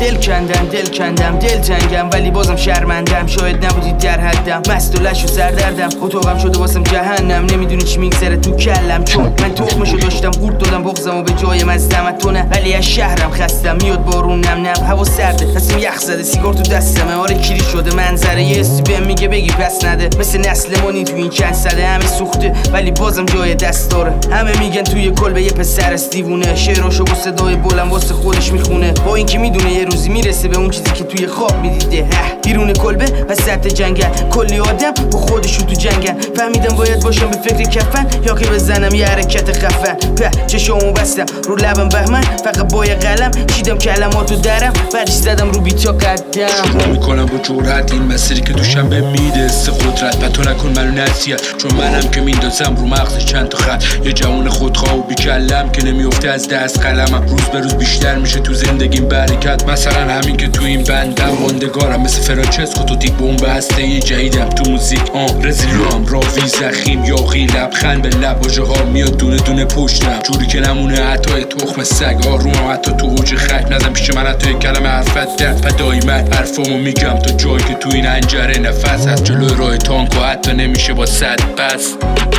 دل کندم دل تنگم ولی بازم شرمندم. شاید نبودید در حدم، مست و لش و سردردم. اتاقم شده واسم جهنم، نمیدونی چی میگذره تو کلم. چون من تخمشو داشتم قورت دادم بغضمو به جای مزدم. تو نه ولی از شهرم خستم، میاد بارون نم نم، هوا سرده، تصمیم یخ زده، سیگار تو دستمه. آره کیری شده منظره، یه حسی بهم میگه بگی پس نده. مثل نسل مانی تو این چند ساله همه سوخته ولی بازم جای دست داره. همه میگن توی کلبه یه پسر است دیوونه، شعراشو با صدای بلند واسه خودش میخونه، با اینکه میدونه یه روزی میرسه به اون چیزی که توی خواب میدیده. بیرون کلبه وسط جنگل، کلی آدم با خودشون تو جنگل. فهمیدم باید باشم به فکر کفن یا که بزنم یه حرکت خفن. چشامو بستم رو لبم بهمن، فقط با یه قلم چیدم کلماتو درم، بعدش زدم رو بیتا قدم. شروع میکنم با جرأت این مسیری که دوشم به میده است قدرت. و تو نکن منو نصیحت، چون منم که میندازم رو مغز چند تا خط. یه جوان خودخواه و بیکلم که نمیفته از دست قلمم. روز به روز بیشتر میشه تو زندگیم برکت. مثلا همین که تو این بندم ماندگارم، مثل فرانچسکو تو تیک بمب هسته ای جدیدم تو موزیک. رزیلوام راوی زخیم یاقی لبخند به لب، واژه ها میاد دونه دونه پشتم جوری که نمونه حتی تخم سگ. آرومم حتی تو اوج خک، نزن پیش من حتی یک کلمه حرفت درد. فدای من حرفامو میگم تا جایی که تو این انجره نفس هست. جلوی راه تانکو حتی نمیشه با صد پس.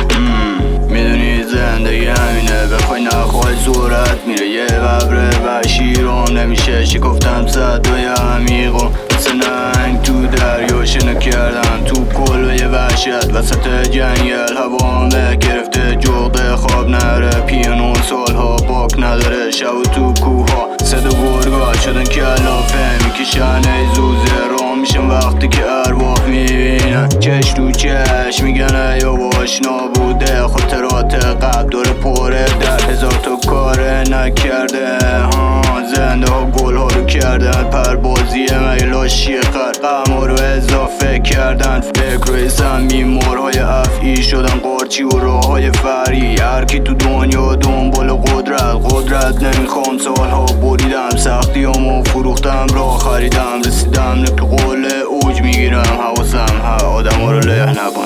میدونی زندگی همینه، بخوای نخوای صورت میره یه ببره و شیرم نمیشه. شکفتم صدای عمیقم مثل نهنگ تو دریا شنا کردم تو کلبه وحشت وسط جنگل. هوامه گرفته جغده خواب نره، پیانو سالها باک نداره. شب تو کوها صدا گرگا شدن کلافه میکشن ای زوزه را میشن وقتی که ارواح میبینن چش تو چش میگن ای آواش نابوده. خاطرات قبل داره پره در هزار تا کار نکرده. زنده ها گل ها رو کردن پربازیه مگه لاشی خر غم رو اضافه کردن. فکر روی زمین مارهای افعی شدن قارچی و راه های فری. هرکی تو دنیا دنبال قدرت نمیخوام. سالها بریدم سختی همو فروختم راه خریدم. رسیدم نکل قول اوج میگیرم حواسم آدم ها رو له نبا